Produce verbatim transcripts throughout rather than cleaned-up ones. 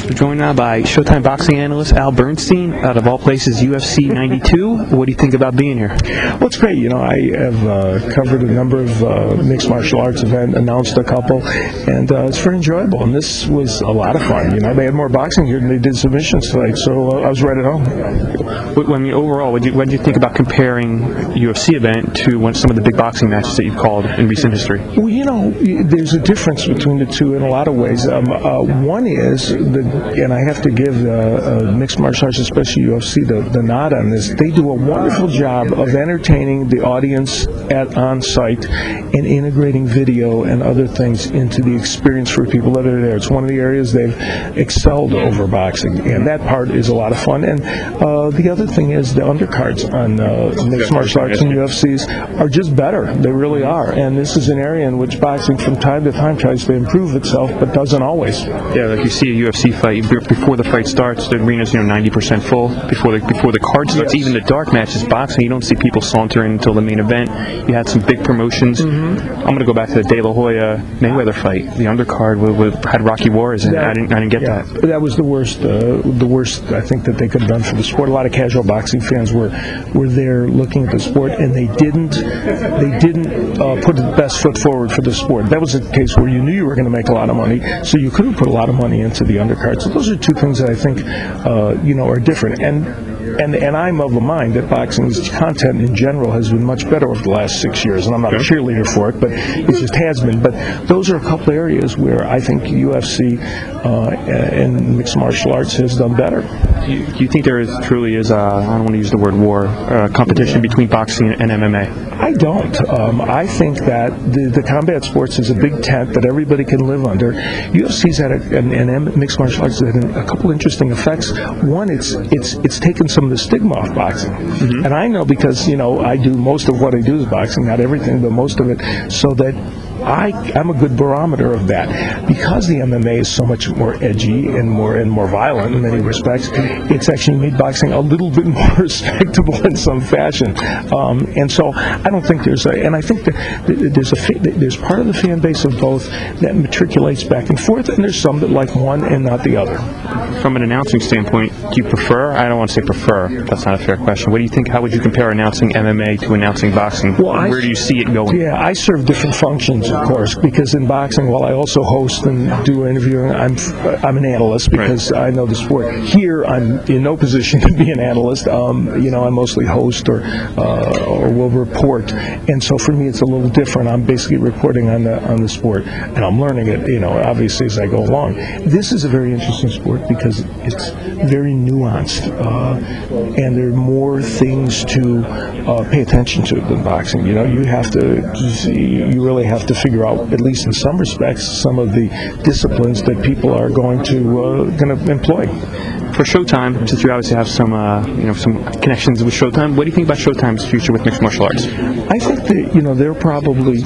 We're joined now by Showtime boxing analyst Al Bernstein, out of all places, U F C ninety-two. What do you think about being here? Well, it's great. You know, I have uh, covered a number of uh, mixed martial arts events, announced a couple, and uh, it's very enjoyable. And this was a lot of fun. You know, they had more boxing here than they did submissions tonight, so uh, I was right at home. What, I mean, overall, what did you, what did you think about comparing a U F C event to one, some of the big boxing matches that you've called in recent history? Well, you know, there's a difference between the two in a lot of ways. Um, uh, one is, the, and I have to give uh, uh, mixed martial arts, especially U F C, the, the nod on this. They do a wonderful job of entertaining the audience at on site and integrating video and other things into the experience for people that are there. It's one of the areas they've excelled over boxing, and that part is a lot of fun. And uh, the other thing is the undercards on uh, mixed martial arts and U F Cs are just better. They really are. And this is an area in which boxing from time to time tries to improve itself, but doesn't always. Yeah, like you see a U F C fight, before the fight starts, the arena's, you know, ninety percent full. Before the before the card starts, yes. Even the dark matches, boxing, you don't see people sauntering until the main event. You had some big promotions. Mm-hmm. I'm going to go back to the De La Hoya Mayweather fight. The undercard with, with, had Rocky Juarez in it. I didn't, I didn't get yeah, that. That was the worst. Uh, the worst I think that they could have done for the sport. A lot of casual boxing fans were were there looking at the sport, and they didn't they didn't uh, put the best foot forward for the sport. That was a case where you knew you were going to make a lot of money, so you couldn't put a lot of money into the undercard. So those are two things that I think uh, you know are different. And And, and I'm of the mind that boxing's content in general has been much better over the last six years, and I'm not a cheerleader for it, but it just has been. But those are a couple areas where I think U F C uh, and mixed martial arts has done better. Do you, do you think there is truly is, a, I don't want to use the word war, uh, competition between boxing and M M A? I don't. Um, I think that the, the combat sports is a big tent that everybody can live under. U F C's had a, and, and mixed martial arts has had a couple interesting effects. One, it's it's it's taken some of the stigma off boxing. Mm-hmm. And I know because, you know, I do most of what I do is boxing, not everything, but most of it, so that I, I'm a good barometer of that. Because the M M A is so much more edgy and more and more violent in many respects, it's actually made boxing a little bit more respectable in some fashion. Um, and so I don't think there's a, and I think that there's a there's part of the fan base of both that matriculates back and forth, and there's some that like one and not the other. From an announcing standpoint, do you prefer? I don't want to say prefer. That's not a fair question. What do you think? How would you compare announcing M M A to announcing boxing? Well, Where I, do you see it going? Yeah, I serve different functions, of course, because in boxing, while I also host and do interviewing, I'm I'm an analyst because right. I know the sport. Here, I'm in no position to be an analyst. Um, you know, I mostly host or uh, or will report, and so for me, it's a little different. I'm basically reporting on the on the sport, and I'm learning it. You know, obviously as I go along. This is a very interesting sport because it's very nuanced, uh, and there are more things to uh, pay attention to than boxing. You know, you have to you really have to figure out, at least in some respects, some of the disciplines that people are going to uh, going to employ. For Showtime, since you obviously have some uh, you know some connections with Showtime, what do you think about Showtime's future with mixed martial arts? I think that you know they're probably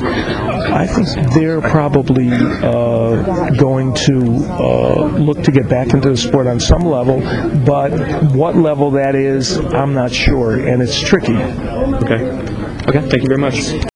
I think they're probably uh, going to uh, look to get back into the sport on some level, but what level that is, I'm not sure, and it's tricky. Okay. Okay. Thank you very much.